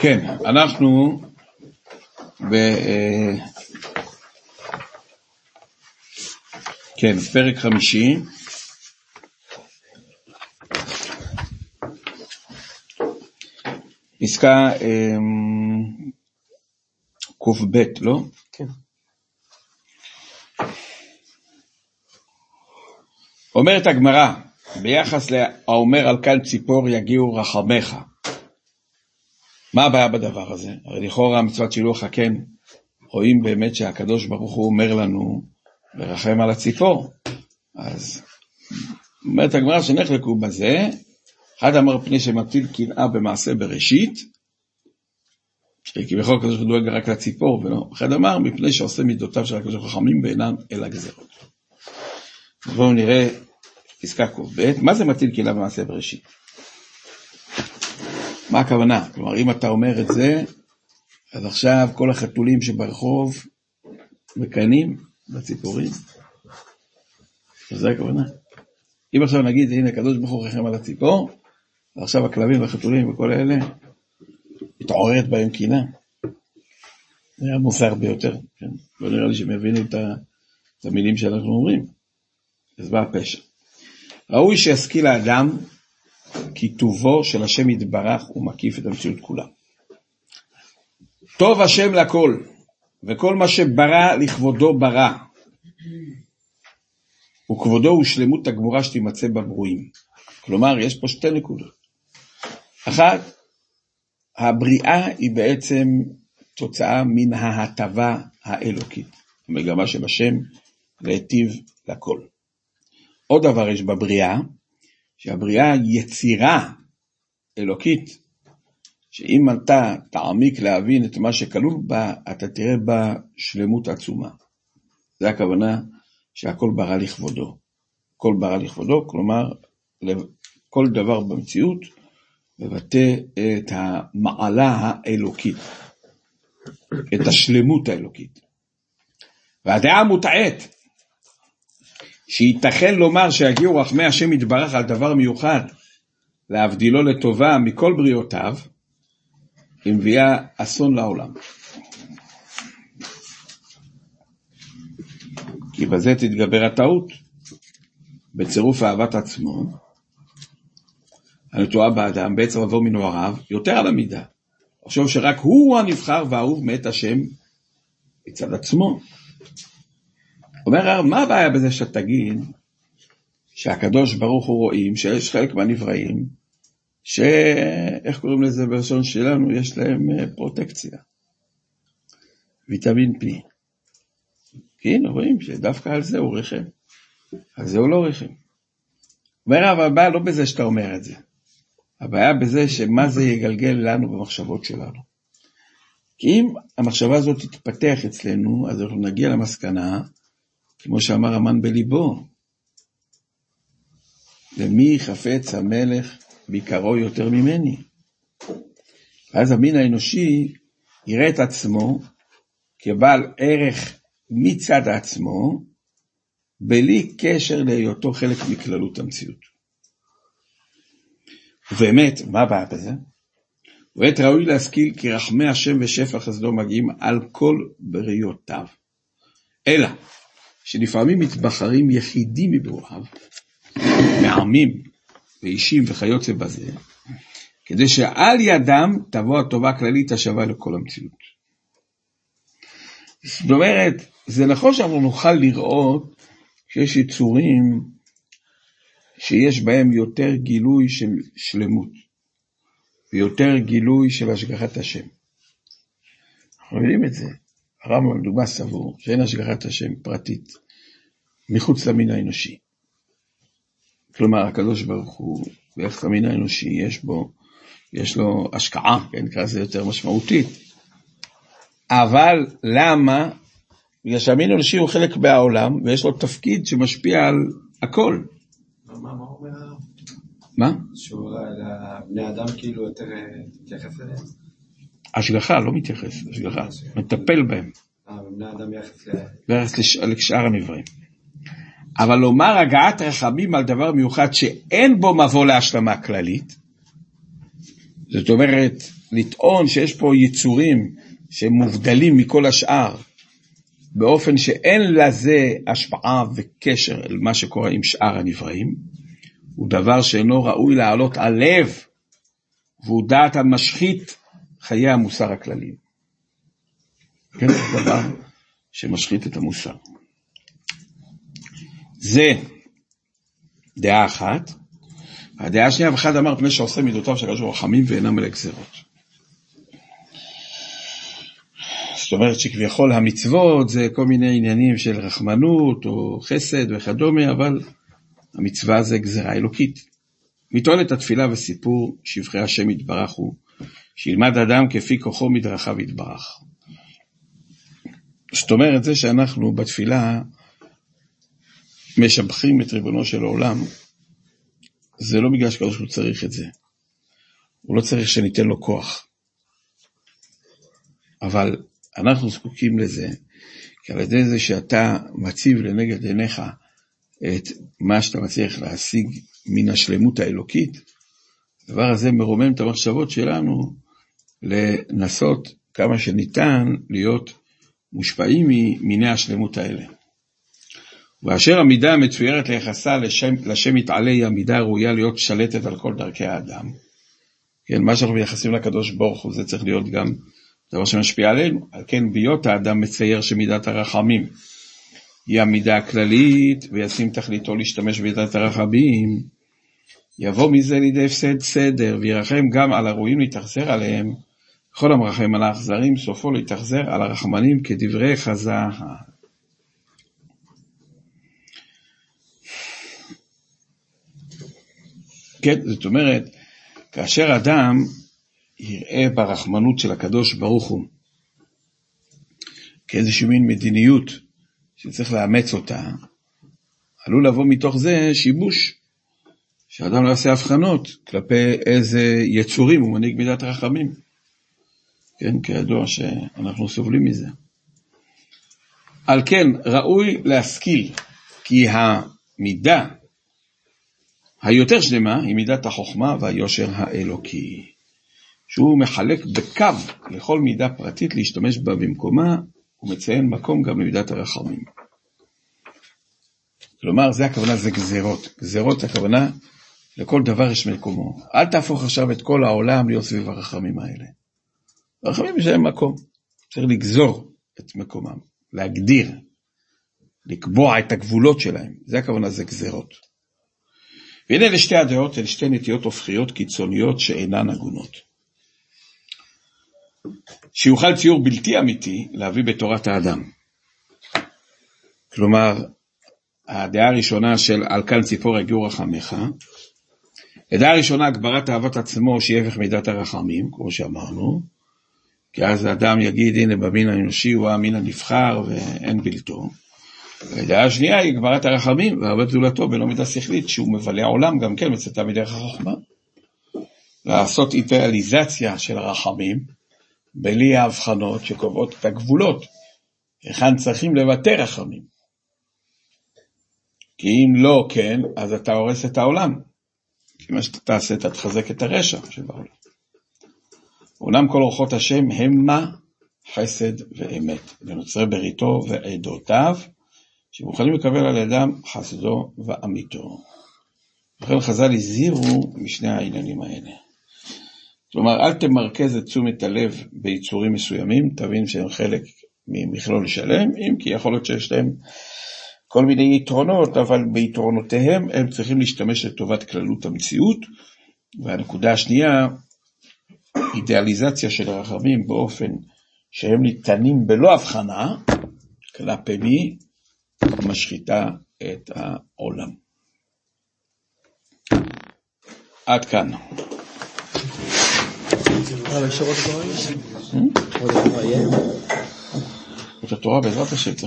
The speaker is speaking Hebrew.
כן, אנחנו פרק 50, פסקה ק"ב, לא? כן. אומרת הגמרא, ביחס לאומר על קן ציפור יגיעו רחמך. מה הבעיה בדבר הזה? הרי לכאורה מצוות שילוח הקן, רואים באמת שהקדוש ברוך הוא אומר לנו לרחם על הציפור. אז אומרת הגמרא שנחלקו בזה, אחד אמר פני שמטיל קנאה במעשה בראשית, כי בכל הקדוש הוא דואג רק לציפור, ולא. אחד אמר מפני שעושה מידותיו של הקדוש חכמים בעינם אל הגזרות. בואו נראה פסקה ק"ב, מה זה מטיל קנאה במעשה בראשית? מה הכוונה? כלומר, אם אתה אומר את זה, אז עכשיו כל החתולים שברחוב מקנים בציפורים. אז זה הכוונה. אם עכשיו נגיד, הנה, הקדוש ברוך הוא רחם על הציפור, ועכשיו הכלבים והחתולים וכל אלה, התעוררת בהם קנאה. זה היה מוסר ביותר. כן? לא נראה לי שהם יבינו את המילים שאנחנו אומרים. אז בא הפשע. ראוי שישכיל האדם, כי טובו של השם יתברך ומקיף את המציאות כולה. טוב השם לכל, וכל מה שברא לכבודו ברא. וכבודו הוא שלמות הגמורה שתימצא בברואים. כלומר, יש פה שתי נקודות. אחת, הבריאה היא בעצם תוצאה מן ההטבה האלוקית. המגמה של השם להיטיב לכל. עוד דבר יש בבריאה, שהבריאה היא יצירה אלוקית, שאם אתה תעמיק להבין את מה שכלול בה, אתה תראה בה שלמות עצומה. זה הכוונה שהכל ברא לכבודו. כל ברא לכבודו, כלומר, כל דבר במציאות, מבטא את המעלה האלוקית, את השלמות האלוקית. והדעה מוטעית, שייתכן לומר שיגיעו רחמי השם יתברך על דבר מיוחד, להבדילו לטובה מכל בריאותיו, היא מביאה אסון לעולם. כי בזה תתגבר הטעות, בצירוף אהבת עצמו, הנטועה באדם, בעצם עבור מנועריו, יותר על המידה. לחשוב שרק הוא הנבחר והאהוב מאת השם מצד עצמו. אומר, מה הבעיה בזה שתגיד שהקדוש ברוך הוא רואים שיש חלק מהנבראים איך קוראים לזה בלשון שלנו? יש להם פרוטקציה. ויטמין P. כן, רואים שדווקא על זה הוא רחם. על זה הוא לא רחם. אומר, אבל הבעיה לא בזה שאתה אומר את זה. הבעיה בזה שמה זה יגלגל לנו במחשבות שלנו. כי אם המחשבה הזאת תתפתח אצלנו, אז אנחנו נגיע למסקנה, כמו שאמר המן בליבו, למי חפץ המלך בעיקרו יותר ממני. אז המין האנושי יראה את עצמו כבעל ערך מצד עצמו, בלי קשר להיותו חלק מכללות המציאות. ובאמת, מה הבעיה בזה? ועת ראוי להשכיל כי רחמי השם ושפע חסדו מגיעים על כל בריאותיו. אלא שלפעמים מתבחרים יחידים מבוראיו, מעמים ואישים וכיוצא בזה, כדי שעל ידם תבוא הטובה הכללית השווה לכל המציאות. זאת אומרת, זה נכון שאנחנו נוכל לראות שיש יצורים שיש בהם יותר גילוי של שלמות, ויותר גילוי של השגחת השם. אנחנו יודעים את זה. הרמב"ם לדוגמה סבור שאין השגחת השם פרטית מחוץ למין האנושי. כלומר, הקדוש ברוך הוא, ביחס למין האנושי, יש לו השקעה, כן, נקרא זה יותר משמעותית. אבל למה? בגלל שהמין האנושי הוא חלק מהעולם, ויש לו תפקיד שמשפיע על הכל. מה אומר? מה? שהוא לבני אדם כאילו יותר מתייחס אליהם? השגחה לא מתייחס, השגחה, מטפל בהם. בני אדם יחס ביחס לשאר הנבראים. אבל לומר הגעת רחמים על דבר מיוחד שאין בו מבוא להשלמה כללית, זאת אומרת, לטעון שיש פה יצורים שהם מובדלים מכל השאר, באופן שאין לזה השפעה וקשר אל מה שקורה עם שאר הנבראים, הוא דבר שאינו ראוי לעלות על לב, והוא דעת המשחית חיי המוסר הכלליים. כן, זה דבר שמשחית את המוסר. זה דעה אחת. הדעה השנייה, ואחד אמר פני שעושה מידותיו של רשו רחמים ואינם אלה גזירות. זאת אומרת שכביכול המצוות זה כל מיני עניינים של רחמנות או חסד וכדומה, אבל המצווה זה גזירה אלוקית. מתועלת התפילה וסיפור שבחי השם יתברך הוא, שילמד אדם כפי כוחו מדרכיו יתברך. זאת אומרת זה שאנחנו בתפילה משבחים את ריבונו של העולם, זה לא בגלל שקדוש הוא צריך את זה. הוא לא צריך שניתן לו כוח. אבל אנחנו זקוקים לזה, כי על ידי זה שאתה מציב לנגד עיניך את מה שאתה מצליח להשיג מן השלמות האלוקית, הדבר הזה מרומם את המחשבות שלנו לנסות כמה שניתן להיות מושפעים ממיני השלמות האלה. ואשר המידה המצוירת ליחסה לשם יתעלה היא המידה הראויה להיות שלטת על כל דרכי האדם. כן, מה שאנחנו מייחסים לקדוש ברוך הוא זה צריך להיות גם דבר שמשפיע עלינו. על כן ביות האדם מצייר שמידת הרחמים היא המידה הכללית, וישים תכליתו להשתמש במידת הרחמים, יבוא מזה לידי הפסד סדר, וירחם גם על הראויים להתאכזר עליהם, כל המרחם על האכזרים סופו להתאכזר על הרחמנים כדברי חז"ל. כן, זאת אומרת, כאשר אדם יראה ברחמנות של הקדוש ברוך הוא, כאיזושהי מין מדיניות שצריך לאמץ אותה, עלול לבוא מתוך זה שיבוש, שאדם לא יעשה הבחנות כלפי איזה יצורים הוא מנהיג מידת רחמים. כן, כידוע שאנחנו סובלים מזה. על כן, ראוי להשכיל, כי המידה היותר שלמה היא מידת החוכמה והיושר האלוקי, שהוא מחלק בקו לכל מידה פרטית להשתמש בה במקומה, ומציין מקום גם למידת הרחמים. כלומר, זה הכוונה, זה גזירות. גזירות הכוונה, לכל דבר יש מקומו. אל תהפוך עכשיו את כל העולם להיות סביב הרחמים האלה. הרחמים יש להם מקום. צריך לגזור את מקומם, להגדיר, לקבוע את הגבולות שלהם. זה הכוונה, זה גזירות. והנה לשתי הדעות, אלה שתי נטיות הופכיות קיצוניות שאינן הגונות. שיוכל ציור בלתי אמיתי להביא בתורת האדם. כלומר, הדעה הראשונה של על כאן ציפור הגיעו רחמך, הדעה הראשונה הגברת אהבת עצמו שהיא הפך מידת הרחמים, כמו שאמרנו, כי אז האדם יגיד הנה במין האנושי הוא המין הנבחר ואין בלתו. הדעה השנייה היא הגברת הרחמים והרבה גדולתו בלא מידה שכלית, שהוא מבלה עולם גם כן מצאתה מדרך החוכמה. לעשות אידיאליזציה של הרחמים, בלי ההבחנות שקובעות את הגבולות, היכן צריכים לבטא רחמים. כי אם לא כן, אז אתה הורס את העולם. כי מה שאתה תעשה, אתה תחזק את הרשע שבעולם. אומנם כל אורחות השם המה חסד ואמת, ונוצרי בריתו ועדותיו, שמוכנים לקבל על ידם חסדו ואמיתו. לכן חז"ל הזהירו משני העניינים האלה. כלומר, אל תמרכז את תשומת הלב ביצורים מסוימים, תבין שהם חלק ממכלול שלם, אם כי יכול להיות שיש להם כל מיני יתרונות, אבל ביתרונותיהם הם צריכים להשתמש לטובת כללות המציאות. והנקודה השנייה, אידיאליזציה של הרחמים באופן שהם ניתנים בלא הבחנה, כלפי מי משחיתה את העולם. עד כאן. את התורה בעזרת השם.